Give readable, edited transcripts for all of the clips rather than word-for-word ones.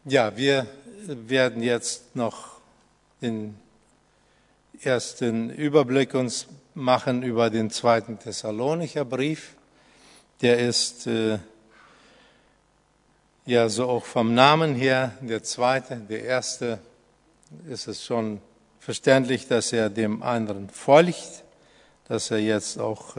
Ja, wir werden jetzt noch den ersten Überblick uns machen über den zweiten Thessalonicher Brief. Der ist ja so auch vom Namen her der zweite. Der erste ist es schon verständlich, dass er dem anderen folgt, dass er jetzt auch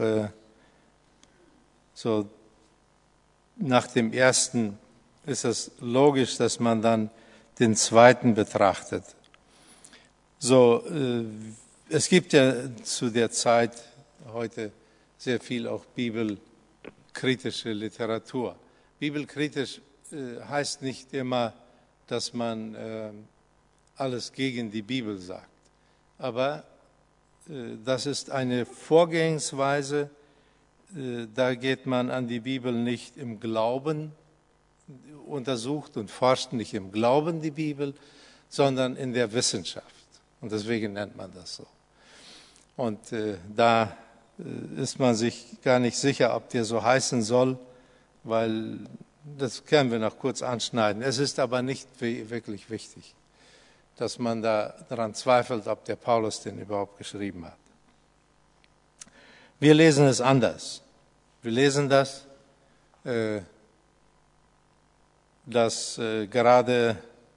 so nach dem ersten ist es logisch, dass man dann den zweiten betrachtet. So, es gibt ja zu der Zeit heute sehr viel auch bibelkritische Literatur. Bibelkritisch heißt nicht immer, dass man alles gegen die Bibel sagt. Aber das ist eine Vorgehensweise, da geht man an die Bibel nicht im Glauben, untersucht und forscht nicht im Glauben die Bibel, sondern in der Wissenschaft. Und deswegen nennt man das so. Und da ist man sich gar nicht sicher, ob der so heißen soll, weil das können wir noch kurz anschneiden. Es ist aber nicht wirklich wichtig, dass man da daran zweifelt, ob der Paulus den überhaupt geschrieben hat. Wir lesen es anders. Wir lesen das, dass gerade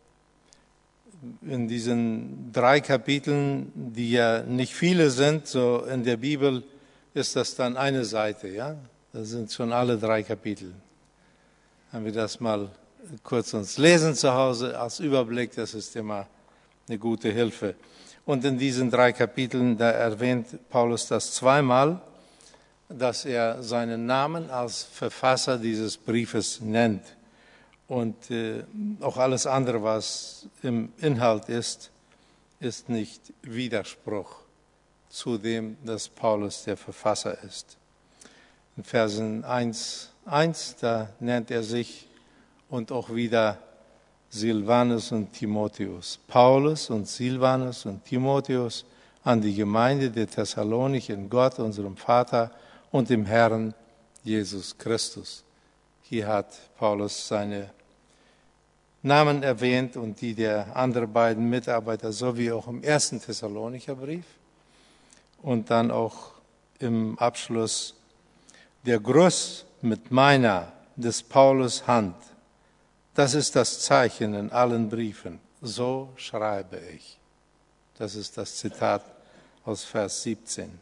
in diesen 3 Kapiteln, die ja nicht viele sind, so in der Bibel ist das dann eine Seite, ja? Das sind schon alle 3 Kapitel. Haben wir das mal kurz uns lesen zu Hause als Überblick, das ist immer eine gute Hilfe. Und in diesen 3 Kapiteln, da erwähnt Paulus das zweimal, dass er seinen Namen als Verfasser dieses Briefes nennt. Und auch alles andere, was im Inhalt ist, ist nicht Widerspruch zu dem, dass Paulus der Verfasser ist. In Versen 1, da nennt er sich und auch wieder Silvanus und Timotheus. Paulus und Silvanus und Timotheus an die Gemeinde der Thessalonicher in Gott, unserem Vater und dem Herrn Jesus Christus. Hier hat Paulus seine Namen erwähnt und die der anderen beiden Mitarbeiter, so wie auch im ersten Thessalonicher Brief. Und dann auch im Abschluss der Gruß mit meiner, des Paulus Hand. Das ist das Zeichen in allen Briefen. So schreibe ich. Das ist das Zitat aus Vers 17.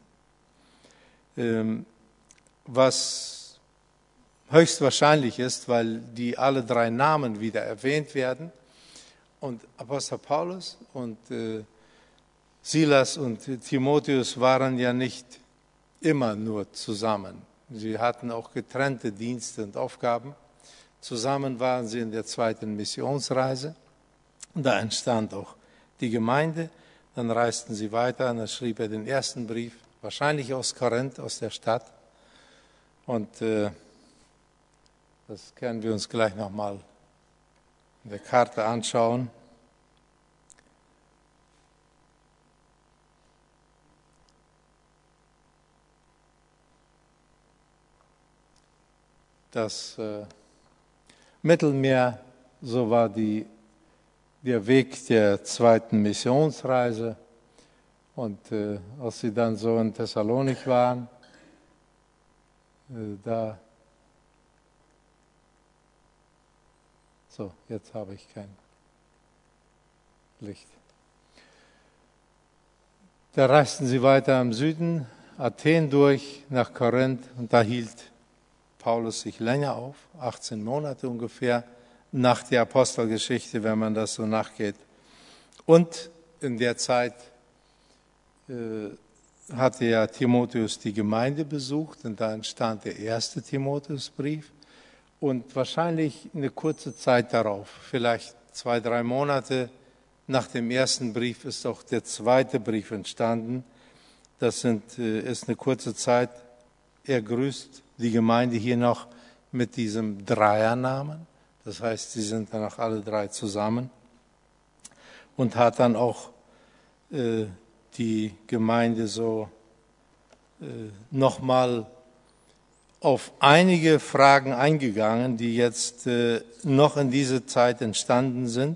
Was höchstwahrscheinlich ist, weil die alle 3 Namen wieder erwähnt werden. Und Apostel Paulus und Silas und Timotheus waren ja nicht immer nur zusammen. Sie hatten auch getrennte Dienste und Aufgaben. Zusammen waren sie in der 2. Missionsreise. Und da entstand auch die Gemeinde. Dann reisten sie weiter und dann schrieb er den ersten Brief, wahrscheinlich aus Korinth, aus der Stadt. Und das können wir uns gleich nochmal in der Karte anschauen. Das Mittelmeer, so war der Weg der 2. Missionsreise. Und als sie dann so in Thessalonik waren, so, jetzt habe ich kein Licht. Da reisten sie weiter im Süden, Athen durch, nach Korinth, und da hielt Paulus sich länger auf, 18 Monate ungefähr, nach der Apostelgeschichte, wenn man das so nachgeht. Und in der Zeit hatte ja Timotheus die Gemeinde besucht und da entstand der erste Timotheusbrief. Und wahrscheinlich eine kurze Zeit darauf, vielleicht 2, 3 Monate nach dem ersten Brief, ist auch der zweite Brief entstanden. Das ist eine kurze Zeit. Er grüßt die Gemeinde hier noch mit diesem Dreiernamen. Das heißt, sie sind dann auch alle 3 zusammen. Und hat dann auch die Gemeinde so nochmal auf einige Fragen eingegangen, die jetzt noch in dieser Zeit entstanden sind.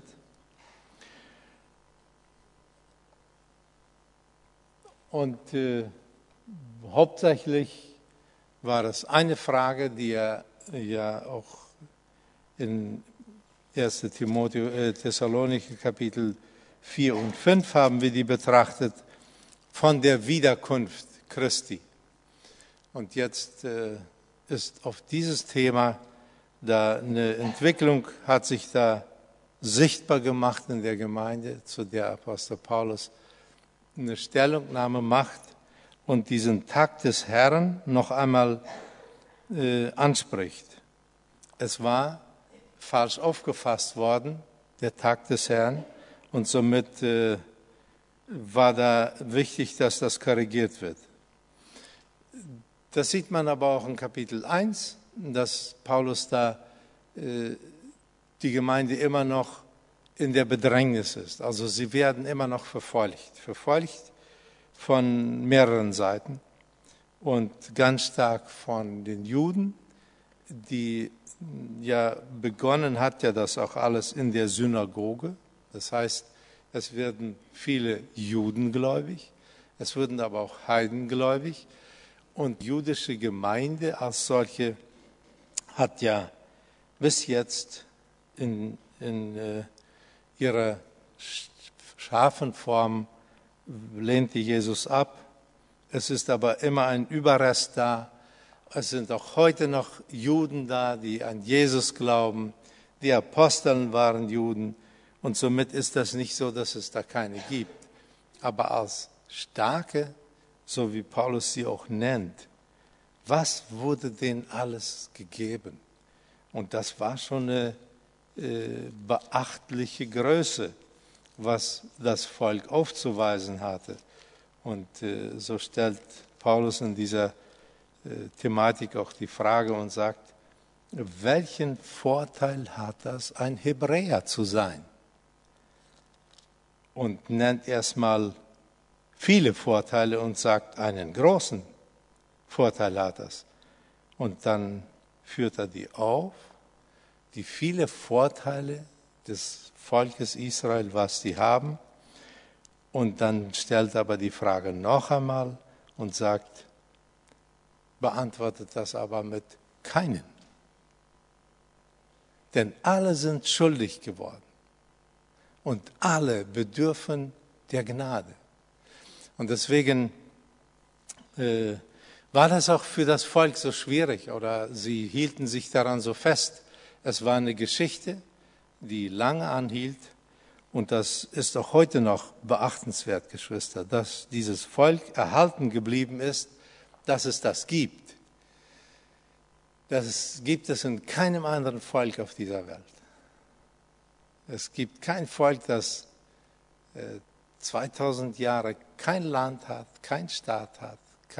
Und hauptsächlich war es eine Frage, die er ja auch in 1. Thessalonicher Kapitel 4 und 5 haben wir die betrachtet, von der Wiederkunft Christi. Und jetzt ist auf dieses Thema da eine Entwicklung, hat sich da sichtbar gemacht in der Gemeinde, zu der Apostel Paulus eine Stellungnahme macht und diesen Tag des Herrn noch einmal anspricht. Es war falsch aufgefasst worden, der Tag des Herrn, und somit war da wichtig, dass das korrigiert wird. Das sieht man aber auch in Kapitel 1, dass Paulus da die Gemeinde immer noch in der Bedrängnis ist. Also sie werden immer noch verfolgt von mehreren Seiten und ganz stark von den Juden, die ja begonnen hat ja das auch alles in der Synagoge. Das heißt, es werden viele Juden gläubig, es wurden aber auch Heiden gläubig. Und die jüdische Gemeinde als solche hat ja bis jetzt in ihrer scharfen Form lehnte Jesus ab. Es ist aber immer ein Überrest da. Es sind auch heute noch Juden da, die an Jesus glauben. Die Aposteln waren Juden. Und somit ist das nicht so, dass es da keine gibt. Aber als starke, so wie Paulus sie auch nennt, was wurde denen alles gegeben? Und das war schon eine beachtliche Größe, was das Volk aufzuweisen hatte. Und so stellt Paulus in dieser Thematik auch die Frage und sagt, welchen Vorteil hat das, ein Hebräer zu sein? Und nennt erstmal viele Vorteile und sagt, einen großen Vorteil hat das. Und dann führt er die auf, die viele Vorteile des Volkes Israel, was sie haben. Und dann stellt er aber die Frage noch einmal und sagt, beantwortet das aber mit keinen. Denn alle sind schuldig geworden und alle bedürfen der Gnade. Und deswegen war das auch für das Volk so schwierig oder sie hielten sich daran so fest. Es war eine Geschichte, die lange anhielt und das ist auch heute noch beachtenswert, Geschwister, dass dieses Volk erhalten geblieben ist, dass es das gibt. Das gibt es in keinem anderen Volk auf dieser Welt. Es gibt kein Volk, das 2000 Jahre kein Land hat, kein Staat hat,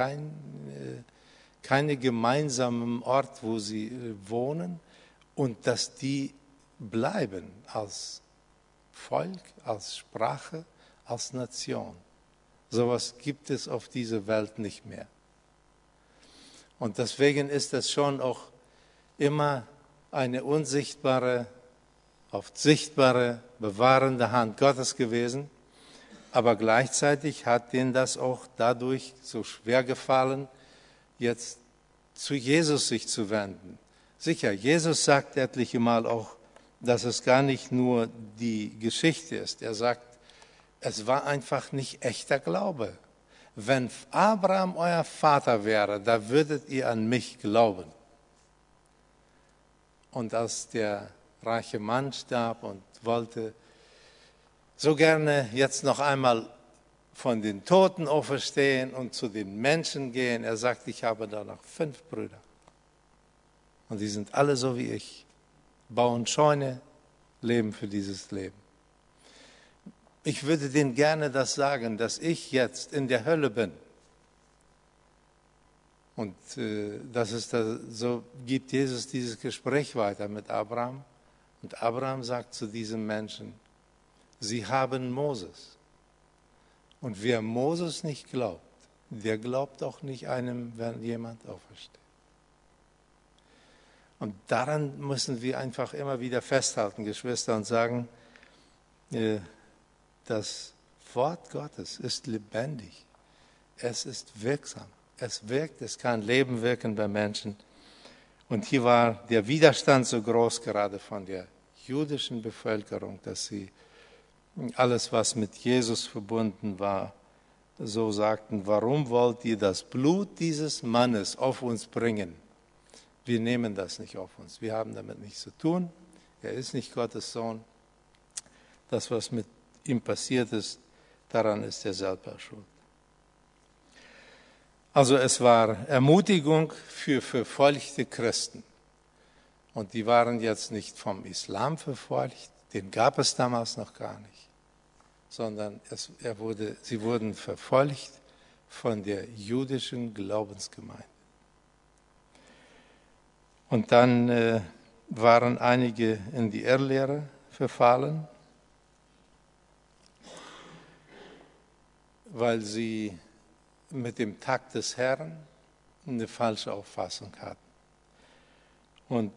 keine gemeinsamen Ort, wo sie wohnen und dass die bleiben als Volk, als Sprache, als Nation. Sowas gibt es auf dieser Welt nicht mehr. Und deswegen ist es schon auch immer eine unsichtbare, oft sichtbare, bewahrende Hand Gottes gewesen. Aber gleichzeitig hat denen das auch dadurch so schwer gefallen, jetzt zu Jesus sich zu wenden. Sicher, Jesus sagt etliche Mal auch, dass es gar nicht nur die Geschichte ist. Er sagt, es war einfach nicht echter Glaube. Wenn Abraham euer Vater wäre, da würdet ihr an mich glauben. Und als der reiche Mann starb und wollte so gerne jetzt noch einmal von den Toten auferstehen und zu den Menschen gehen, er sagt, ich habe da noch 5 Brüder. Und die sind alle so wie ich, bauen Scheune, leben für dieses Leben. Ich würde denen gerne das sagen, dass ich jetzt in der Hölle bin. Und das ist so gibt Jesus dieses Gespräch weiter mit Abraham. Und Abraham sagt zu diesem Menschen, sie haben Moses. Und wer Moses nicht glaubt, der glaubt auch nicht einem, wenn jemand aufersteht. Und daran müssen wir einfach immer wieder festhalten, Geschwister, und sagen, das Wort Gottes ist lebendig. Es ist wirksam. Es wirkt, es kann Leben wirken bei Menschen. Und hier war der Widerstand so groß, gerade von der jüdischen Bevölkerung, dass sie alles, was mit Jesus verbunden war, so sagten, warum wollt ihr das Blut dieses Mannes auf uns bringen? Wir nehmen das nicht auf uns. Wir haben damit nichts zu tun. Er ist nicht Gottes Sohn. Das, was mit ihm passiert ist, daran ist er selber schuld. Also es war Ermutigung für verfolgte Christen. Und die waren jetzt nicht vom Islam verfolgt, den gab es damals noch gar nicht, sondern sie wurden verfolgt von der jüdischen Glaubensgemeinde. Und dann waren einige in die Irrlehre verfallen, weil sie mit dem Tag des Herrn eine falsche Auffassung hatten. Und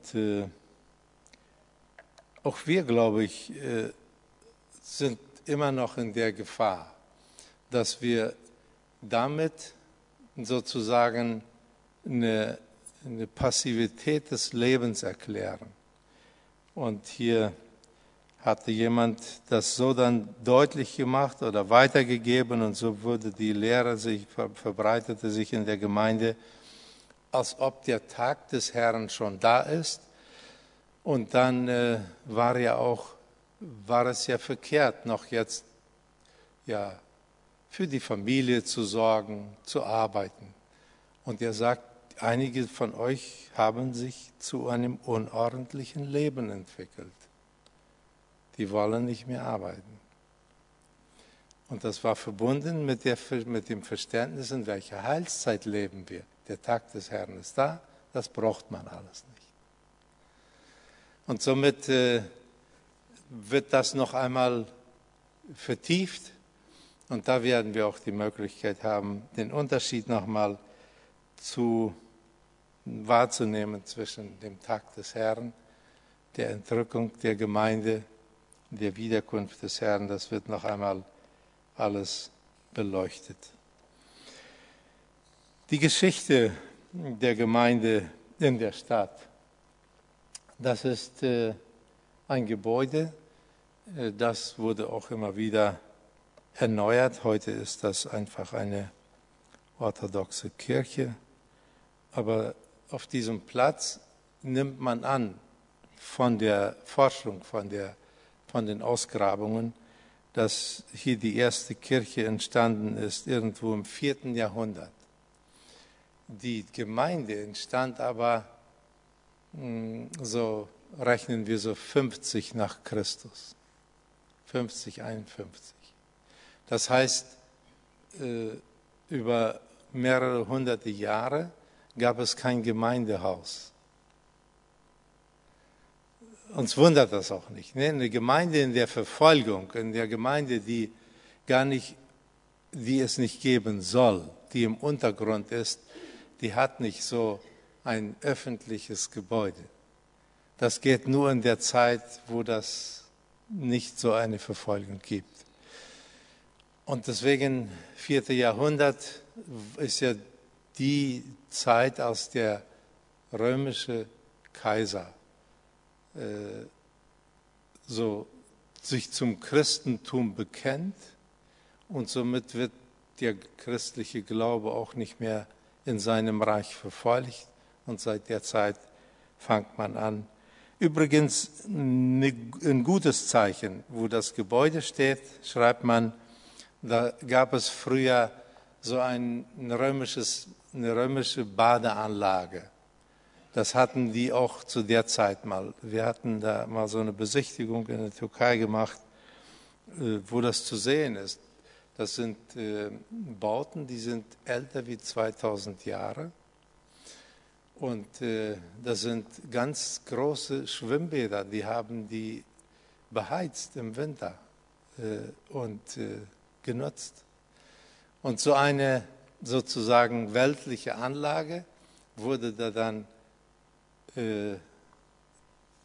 auch wir, glaube ich, sind immer noch in der Gefahr, dass wir damit sozusagen eine Passivität des Lebens erklären. Und hier hatte jemand das so dann deutlich gemacht oder weitergegeben und so wurde die Lehre verbreitete sich in der Gemeinde, als ob der Tag des Herrn schon da ist. Und dann war es ja verkehrt, noch jetzt ja für die Familie zu sorgen, zu arbeiten. Und er sagt, einige von euch haben sich zu einem unordentlichen Leben entwickelt. Die wollen nicht mehr arbeiten. Und das war verbunden mit dem Verständnis, in welcher Heilszeit leben wir. Der Tag des Herrn ist da, das braucht man alles nicht. Und somit wird das noch einmal vertieft. Und da werden wir auch die Möglichkeit haben, den Unterschied noch mal wahrzunehmen zwischen dem Tag des Herrn, der Entrückung der Gemeinde, der Wiederkunft des Herrn. Das wird noch einmal alles beleuchtet. Die Geschichte der Gemeinde in der Stadt, das ist ein Gebäude, das wurde auch immer wieder erneuert. Heute ist das einfach eine orthodoxe Kirche. Aber auf diesem Platz nimmt man an, von der Forschung, von den Ausgrabungen, dass hier die erste Kirche entstanden ist, irgendwo im 4. Jahrhundert. Die Gemeinde entstand aber, so rechnen wir so 50 nach Christus, 50, 51. Das heißt, über mehrere hunderte Jahre gab es kein Gemeindehaus. Uns wundert das auch nicht. Ne? Eine Gemeinde in der Verfolgung, in der Gemeinde, die es nicht geben soll, die im Untergrund ist, die hat nicht so ein öffentliches Gebäude. Das geht nur in der Zeit, wo das nicht so eine Verfolgung gibt. Und deswegen 4. Jahrhundert ist ja die Zeit, als der römische Kaiser sich zum Christentum bekennt und somit wird der christliche Glaube auch nicht mehr in seinem Reich verfolgt und seit der Zeit fängt man an. Übrigens ein gutes Zeichen, wo das Gebäude steht, schreibt man, da gab es früher so eine römische Badeanlage. Das hatten die auch zu der Zeit mal. Wir hatten da mal so eine Besichtigung in der Türkei gemacht, wo das zu sehen ist. Das sind Bauten, die sind älter wie 2000 Jahre. Und das sind ganz große Schwimmbäder, die haben die beheizt im Winter und genutzt. Und so eine sozusagen weltliche Anlage wurde da dann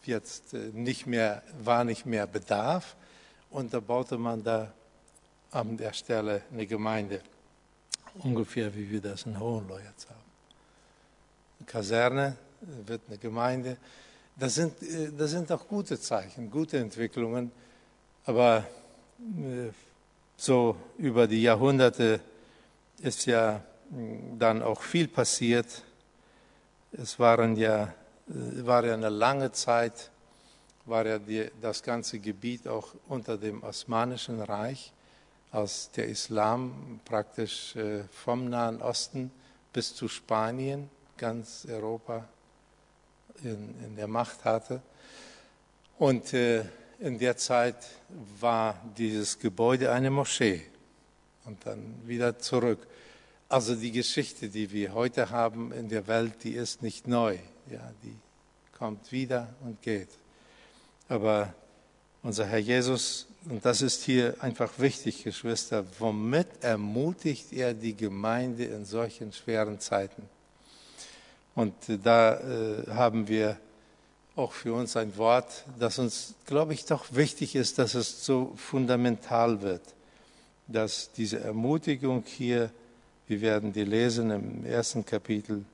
jetzt war nicht mehr Bedarf und da baute man da an der Stelle eine Gemeinde, ungefähr wie wir das in Hohenlohe jetzt haben. Eine Kaserne wird eine Gemeinde. Das sind auch gute Zeichen, gute Entwicklungen, aber so über die Jahrhunderte ist ja dann auch viel passiert. Es war ja eine lange Zeit, war ja das ganze Gebiet auch unter dem Osmanischen Reich, als der Islam praktisch vom Nahen Osten bis zu Spanien, ganz Europa in der Macht hatte. Und in der Zeit war dieses Gebäude eine Moschee und dann wieder zurück. Also die Geschichte, die wir heute haben in der Welt, die ist nicht neu. Ja, die kommt wieder und geht. Aber unser Herr Jesus, und das ist hier einfach wichtig, Geschwister, womit ermutigt er die Gemeinde in solchen schweren Zeiten? Und da haben wir auch für uns ein Wort, das uns, glaube ich, doch wichtig ist, dass es so fundamental wird, dass diese Ermutigung hier, wir werden die lesen im 1. Kapitel,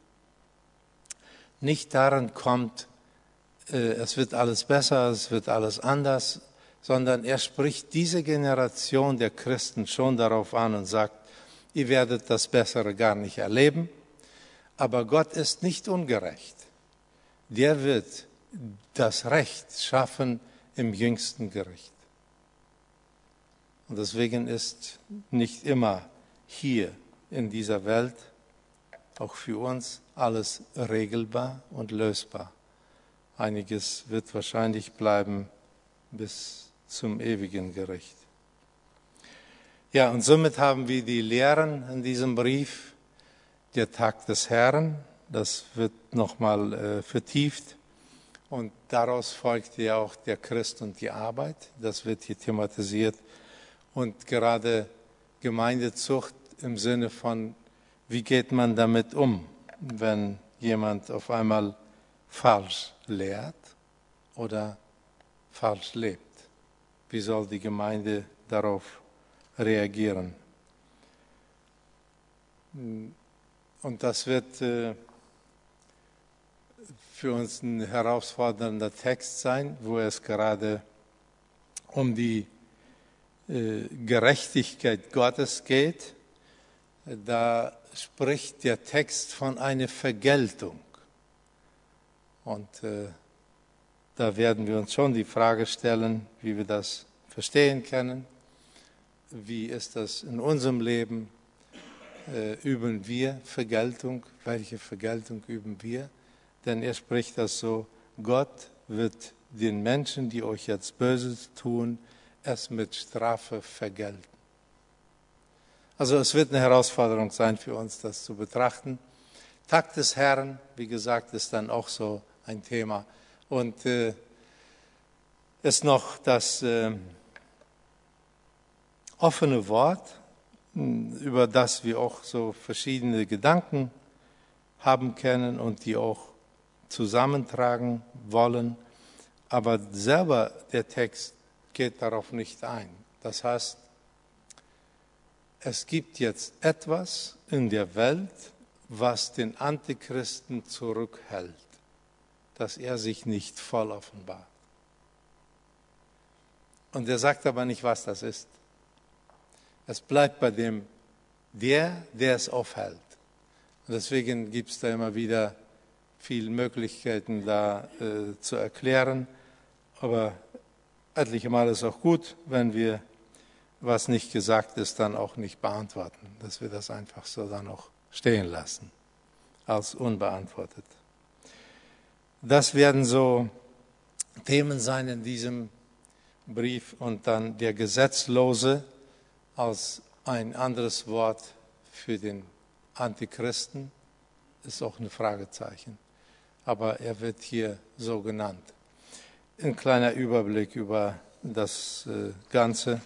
nicht daran kommt, es wird alles besser, es wird alles anders, sondern er spricht diese Generation der Christen schon darauf an und sagt, ihr werdet das Bessere gar nicht erleben, aber Gott ist nicht ungerecht. Der wird das Recht schaffen im jüngsten Gericht. Und deswegen ist nicht immer hier in dieser Welt, auch für uns, alles regelbar und lösbar. Einiges wird wahrscheinlich bleiben bis zum ewigen Gericht. Ja, und somit haben wir die Lehren in diesem Brief, der Tag des Herrn, das wird nochmal vertieft. Und daraus folgt ja auch der Christ und die Arbeit, das wird hier thematisiert. Und gerade Gemeindezucht im Sinne von, wie geht man damit um, wenn jemand auf einmal falsch lehrt oder falsch lebt? Wie soll die Gemeinde darauf reagieren? Und das wird für uns ein herausfordernder Text sein, wo es gerade um die Gerechtigkeit Gottes geht. Da spricht der Text von einer Vergeltung. Und da werden wir uns schon die Frage stellen, wie wir das verstehen können. Wie ist das in unserem Leben? Üben wir Vergeltung? Welche Vergeltung üben wir? Denn er spricht das so, Gott wird den Menschen, die euch jetzt Böses tun, es mit Strafe vergelten. Also es wird eine Herausforderung sein für uns, das zu betrachten. Tag des Herrn, wie gesagt, ist dann auch so ein Thema. Und ist noch das offene Wort, über das wir auch so verschiedene Gedanken haben können und die auch zusammentragen wollen. Aber selber der Text geht darauf nicht ein. Das heißt, es gibt jetzt etwas in der Welt, was den Antichristen zurückhält, dass er sich nicht voll offenbart. Und er sagt aber nicht, was das ist. Es bleibt bei dem, der es aufhält. Und deswegen gibt es da immer wieder viele Möglichkeiten, da zu erklären. Aber etliche Mal ist auch gut, wenn wir, was nicht gesagt ist, dann auch nicht beantworten. Dass wir das einfach so dann auch stehen lassen, als unbeantwortet. Das werden so Themen sein in diesem Brief. Und dann der Gesetzlose als ein anderes Wort für den Antichristen ist auch ein Fragezeichen. Aber er wird hier so genannt. Ein kleiner Überblick über das Ganze.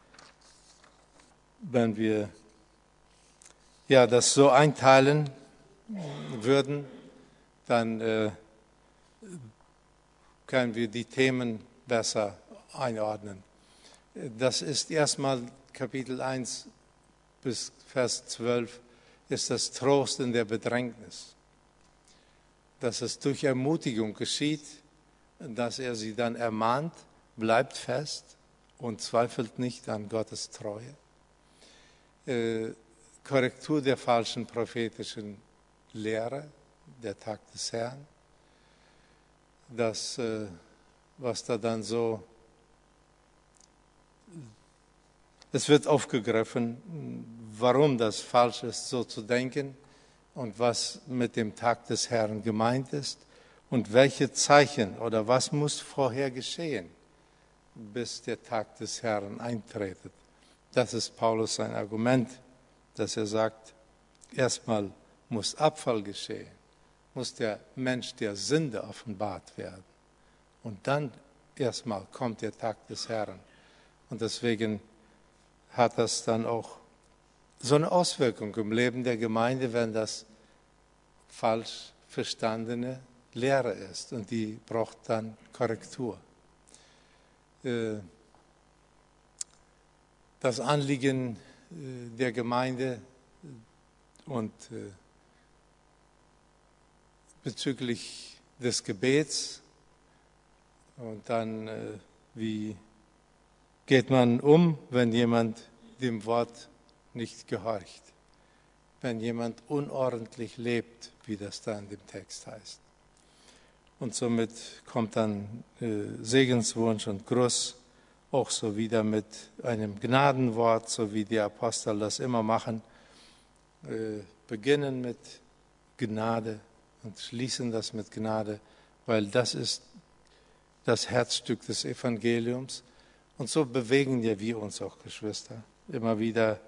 Wenn wir das so einteilen würden, dann können wir die Themen besser einordnen. Das ist erstmal Kapitel 1 bis Vers 12, ist das Trost in der Bedrängnis. Dass es durch Ermutigung geschieht, dass er sie dann ermahnt, bleibt fest und zweifelt nicht an Gottes Treue. Korrektur der falschen prophetischen Lehre, der Tag des Herrn. Das, was da dann so, es wird aufgegriffen, warum das falsch ist, so zu denken und was mit dem Tag des Herrn gemeint ist und welche Zeichen oder was muss vorher geschehen, bis der Tag des Herrn eintretet. Das ist Paulus sein Argument, dass er sagt, erstmal muss Abfall geschehen, muss der Mensch der Sünde offenbart werden. Und dann erstmal kommt der Tag des Herrn. Und deswegen hat das dann auch so eine Auswirkung im Leben der Gemeinde, wenn das falsch verstandene Lehre ist. Und die braucht dann Korrektur. Das Anliegen der Gemeinde und bezüglich des Gebets und dann, wie geht man um, wenn jemand dem Wort nicht gehorcht, wenn jemand unordentlich lebt, wie das da in dem Text heißt. Und somit kommt dann Segenswunsch und Gruß, auch so wieder mit einem Gnadenwort, so wie die Apostel das immer machen, beginnen mit Gnade und schließen das mit Gnade, weil das ist das Herzstück des Evangeliums. Und so bewegen ja wir uns auch, Geschwister, immer wieder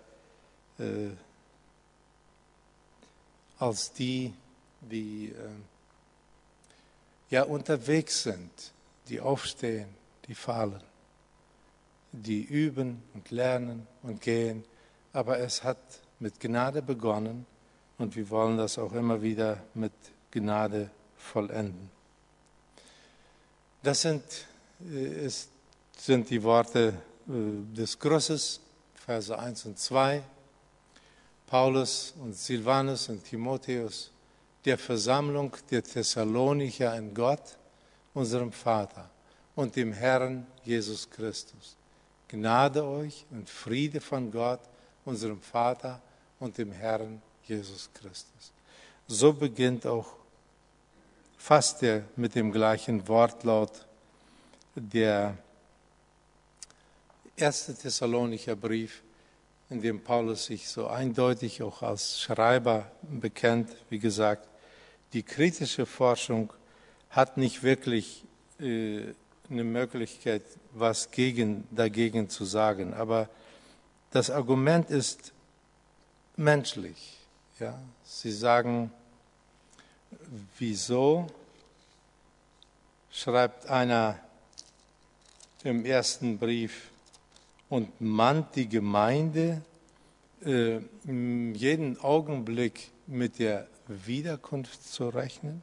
als die ja unterwegs sind, die aufstehen, die fallen, die üben und lernen und gehen. Aber es hat mit Gnade begonnen und wir wollen das auch immer wieder mit Gnade vollenden. Das sind die Worte des Grußes, Verse 1 und 2. Paulus und Silvanus und Timotheus, der Versammlung der Thessalonicher in Gott, unserem Vater und dem Herrn Jesus Christus. Gnade euch und Friede von Gott, unserem Vater und dem Herrn Jesus Christus. So beginnt auch fast mit dem gleichen Wortlaut der 1. Thessalonicher Brief, in dem Paulus sich so eindeutig auch als Schreiber bekennt. Wie gesagt, die kritische Forschung hat nicht wirklich eine Möglichkeit, was dagegen zu sagen. Aber das Argument ist menschlich. Ja? Sie sagen, wieso schreibt einer im ersten Brief und mahnt die Gemeinde jeden Augenblick mit der Wiederkunft zu rechnen?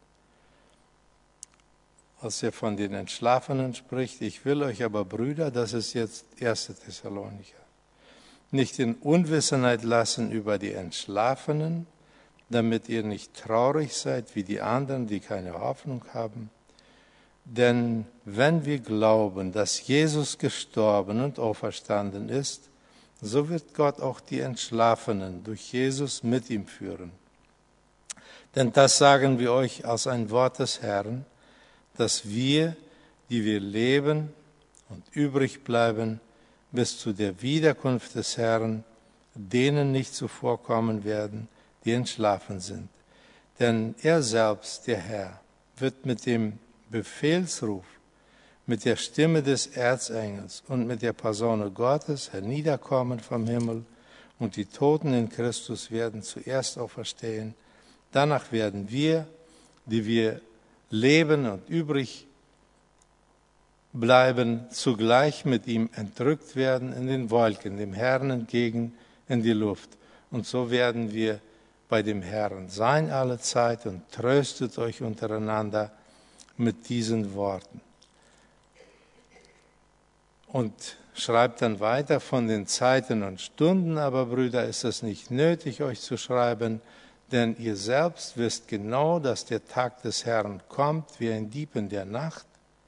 Als er von den Entschlafenen spricht, ich will euch aber, Brüder, das ist jetzt 1. Thessalonicher, nicht in Unwissenheit lassen über die Entschlafenen, damit ihr nicht traurig seid wie die anderen, die keine Hoffnung haben. Denn wenn wir glauben, dass Jesus gestorben und auferstanden ist, so wird Gott auch die Entschlafenen durch Jesus mit ihm führen. Denn das sagen wir euch als ein Wort des Herrn, dass wir, die wir leben und übrig bleiben, bis zu der Wiederkunft des Herrn, denen nicht zuvorkommen werden, die entschlafen sind. Denn er selbst, der Herr, wird mit dem Befehlsruf, mit der Stimme des Erzengels und mit der Posaune Gottes herniederkommen vom Himmel, und die Toten in Christus werden zuerst auferstehen. Danach werden wir, die wir leben und übrig bleiben, zugleich mit ihm entrückt werden in den Wolken, dem Herrn entgegen in die Luft. Und so werden wir bei dem Herrn sein alle Zeit, und tröstet euch untereinander mit diesen Worten. Und schreibt dann weiter: Von den Zeiten und Stunden aber, Brüder, ist es nicht nötig, euch zu schreiben, denn ihr selbst wisst genau, dass der Tag des Herrn kommt, wie ein Dieb in der Nacht.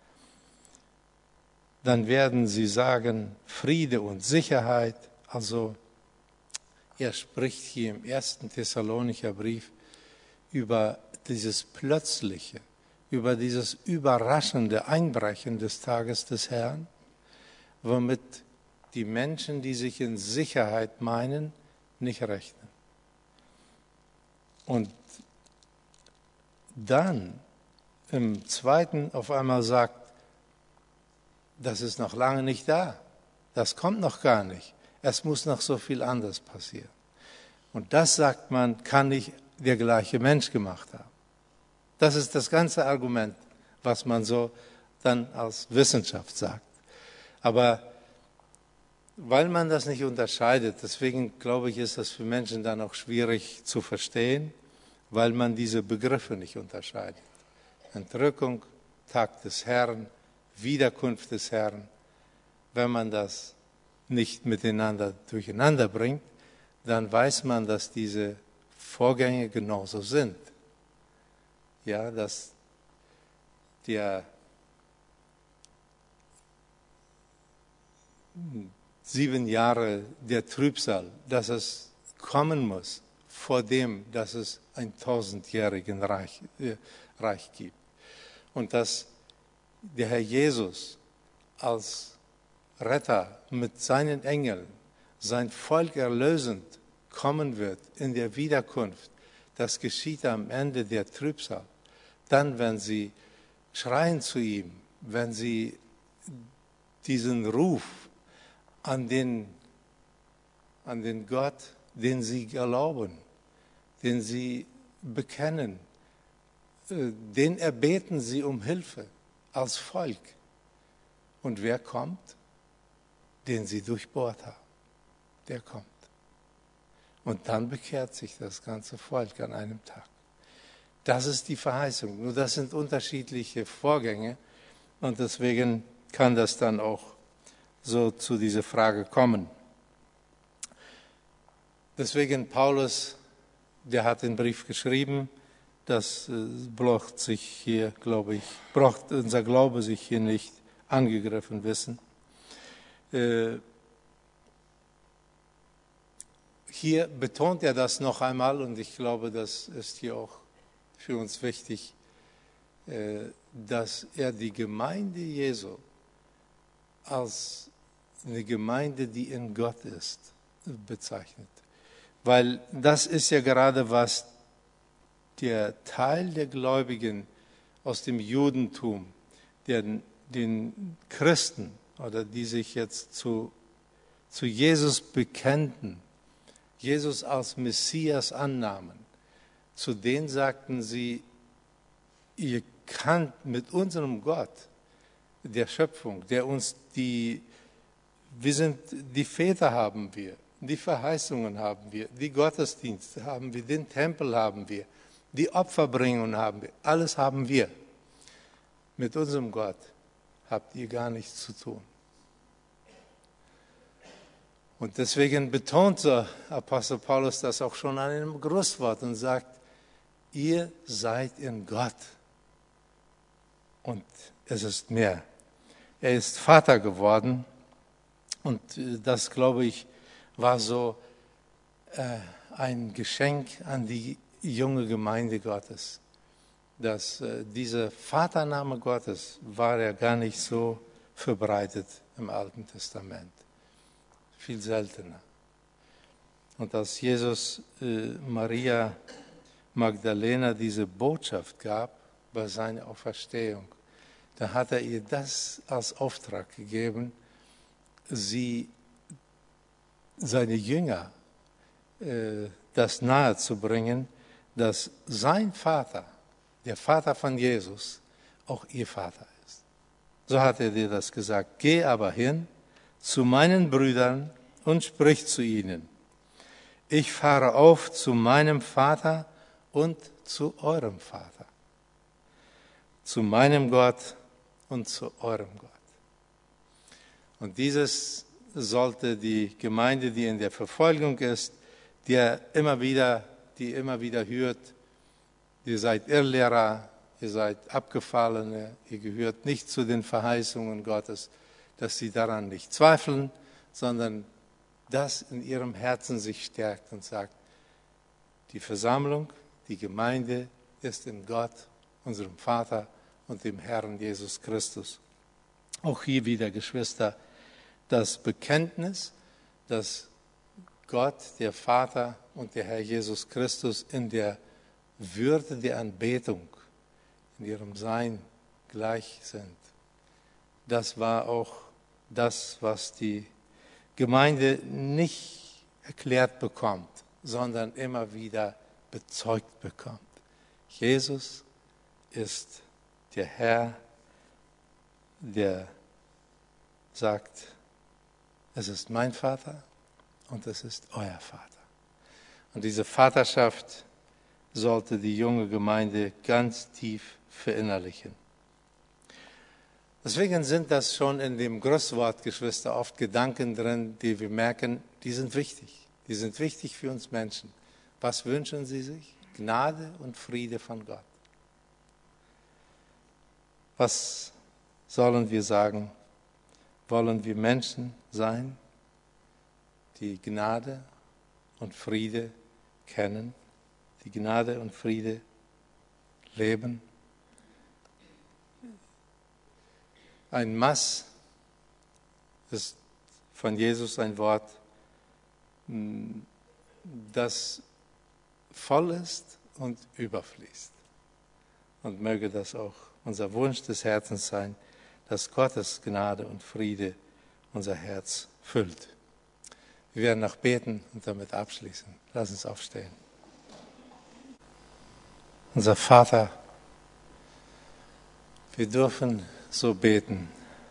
Dann werden sie sagen, Friede und Sicherheit. Also er spricht hier im 1. Thessalonicher Brief über dieses Plötzliche, über dieses überraschende Einbrechen des Tages des Herrn, womit die Menschen, die sich in Sicherheit meinen, nicht rechnen. Und dann im Zweiten auf einmal sagt, das ist noch lange nicht da, das kommt noch gar nicht, es muss noch so viel anderes passieren. Und das, sagt man, kann nicht der gleiche Mensch gemacht haben. Das ist das ganze Argument, was man so dann als Wissenschaft sagt. Aber weil man das nicht unterscheidet, deswegen glaube ich, ist das für Menschen dann auch schwierig zu verstehen, weil man diese Begriffe nicht unterscheidet. Entrückung, Tag des Herrn, Wiederkunft des Herrn. Wenn man das nicht miteinander durcheinander bringt, dann weiß man, dass diese Vorgänge genauso sind. Ja, dass der 7 Jahre der Trübsal, dass es kommen muss, vor dem, dass es ein 1000-jährigen Reich gibt. Und dass der Herr Jesus als Retter mit seinen Engeln sein Volk erlösend kommen wird in der Wiederkunft. Das geschieht am Ende der Trübsal. Dann, wenn sie schreien zu ihm, wenn sie diesen Ruf an den Gott, den sie glauben, den sie bekennen, den erbeten sie um Hilfe als Volk. Und wer kommt? Den sie durchbohrt haben. Der kommt. Und dann bekehrt sich das ganze Volk an einem Tag. Das ist die Verheißung. Nur das sind unterschiedliche Vorgänge und deswegen kann das dann auch so zu dieser Frage kommen. Deswegen Paulus, der hat den Brief geschrieben, das braucht unser Glaube sich hier nicht angegriffen wissen. Hier betont er das noch einmal und ich glaube, das ist hier auch für uns wichtig, dass er die Gemeinde Jesu als eine Gemeinde, die in Gott ist, bezeichnet. Weil das ist ja gerade, was der Teil der Gläubigen aus dem Judentum, den Christen oder die sich jetzt zu Jesus bekannten, Jesus als Messias annahmen, zu denen sagten sie, ihr könnt mit unserem Gott, der Schöpfung, der uns die Väter haben wir, die Verheißungen haben wir, die Gottesdienste haben wir, den Tempel haben wir, die Opferbringung haben wir, alles haben wir. Mit unserem Gott habt ihr gar nichts zu tun. Und deswegen betont so Apostel Paulus das auch schon an einem Grußwort und sagt, ihr seid in Gott. Und es ist mehr. Er ist Vater geworden und das, glaube ich, war so ein Geschenk an die junge Gemeinde Gottes. Dass dieser Vatername Gottes war ja gar nicht so verbreitet im Alten Testament. Viel seltener. Und als Jesus Maria Magdalena diese Botschaft gab bei seiner Auferstehung, da hat er ihr das als Auftrag gegeben, seine Jünger das nahezubringen, dass sein Vater, der Vater von Jesus, auch ihr Vater ist. So hat er dir das gesagt. Geh aber hin zu meinen Brüdern und sprich zu ihnen. Ich fahre auf zu meinem Vater und zu eurem Vater, zu meinem Gott und zu eurem Gott. Und dieses sollte die Gemeinde, die in der Verfolgung ist, die immer wieder hört, ihr seid Irrlehrer, ihr seid Abgefallene, ihr gehört nicht zu den Verheißungen Gottes, dass sie daran nicht zweifeln, sondern das in ihrem Herzen sich stärkt und sagt, die Versammlung, die Gemeinde ist in Gott, unserem Vater und dem Herrn Jesus Christus. Auch hier wieder, Geschwister, das Bekenntnis, dass Gott, der Vater und der Herr Jesus Christus in der Würde der Anbetung, in ihrem Sein gleich sind. Das war auch das, was die Gemeinde nicht erklärt bekommt, sondern immer wieder bezeugt bekommt. Jesus ist der Herr, der sagt, es ist mein Vater und es ist euer Vater. Und diese Vaterschaft sollte die junge Gemeinde ganz tief verinnerlichen. Deswegen sind das schon in dem Großwort, Geschwister, oft Gedanken drin, die wir merken, die sind wichtig. Die sind wichtig für uns Menschen. Was wünschen sie sich? Gnade und Friede von Gott. Was sollen wir sagen? Wollen wir Menschen sein, die Gnade und Friede kennen, die Gnade und Friede leben? Ein Maß ist von Jesus ein Wort, das voll ist und überfließt. Und möge das auch unser Wunsch des Herzens sein, dass Gottes Gnade und Friede unser Herz füllt. Wir werden noch beten und damit abschließen. Lass uns aufstehen. Unser Vater, wir dürfen so beten,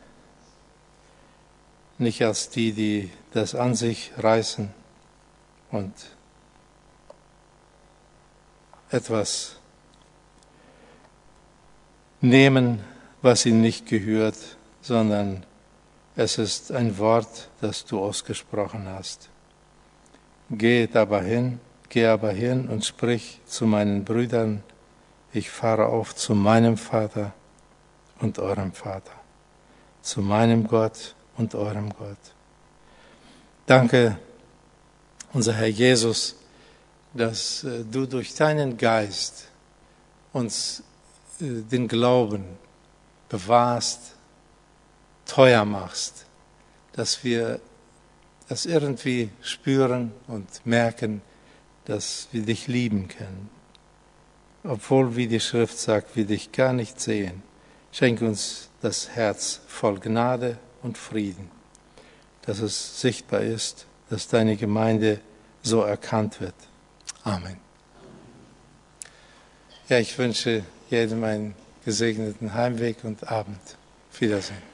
nicht als die, die das an sich reißen und etwas nehmen, was ihnen nicht gehört, sondern es ist ein Wort, das du ausgesprochen hast. Geh aber hin und sprich zu meinen Brüdern, ich fahre auf zu meinem Vater und eurem Vater, zu meinem Gott und eurem Gott. Danke, unser Herr Jesus, dass du durch deinen Geist uns den Glauben bewahrst, teuer machst, dass wir das irgendwie spüren und merken, dass wir dich lieben können. Obwohl, wie die Schrift sagt, wir dich gar nicht sehen. Schenke uns das Herz voll Gnade und Frieden, dass es sichtbar ist, dass deine Gemeinde so erkannt wird. Amen. Ja, ich wünsche jedem einen gesegneten Heimweg und Abend. Auf Wiedersehen.